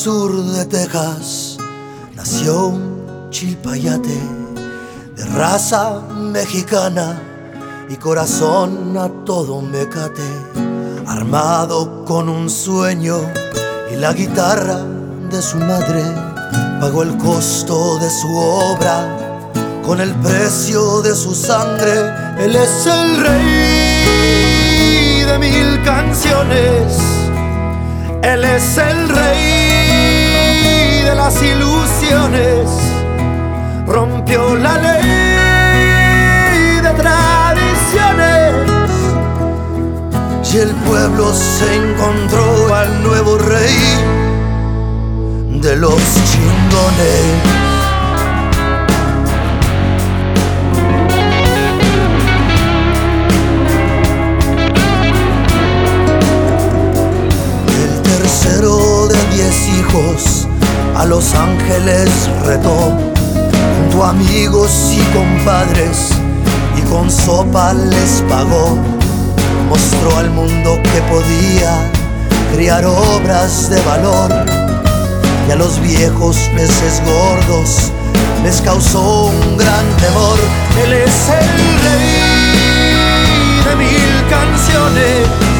sur de Texas nació un chilpayate de raza mexicana y corazón a todo mecate, armado con un sueño y la guitarra de su madre. Pagó el costo de su obra con el precio de su sangre. Él es el rey de 1000 canciones. Él es el rey de las ilusiones. Rompió la ley de tradiciones y el pueblo se encontró al nuevo rey de los chingones. De 10 hijos a Los Ángeles retó, junto a amigos y compadres, y con sopa les pagó. Mostró al mundo que podía criar obras de valor, y a los viejos peces gordos les causó un gran temor. Él es el rey de 1000 canciones.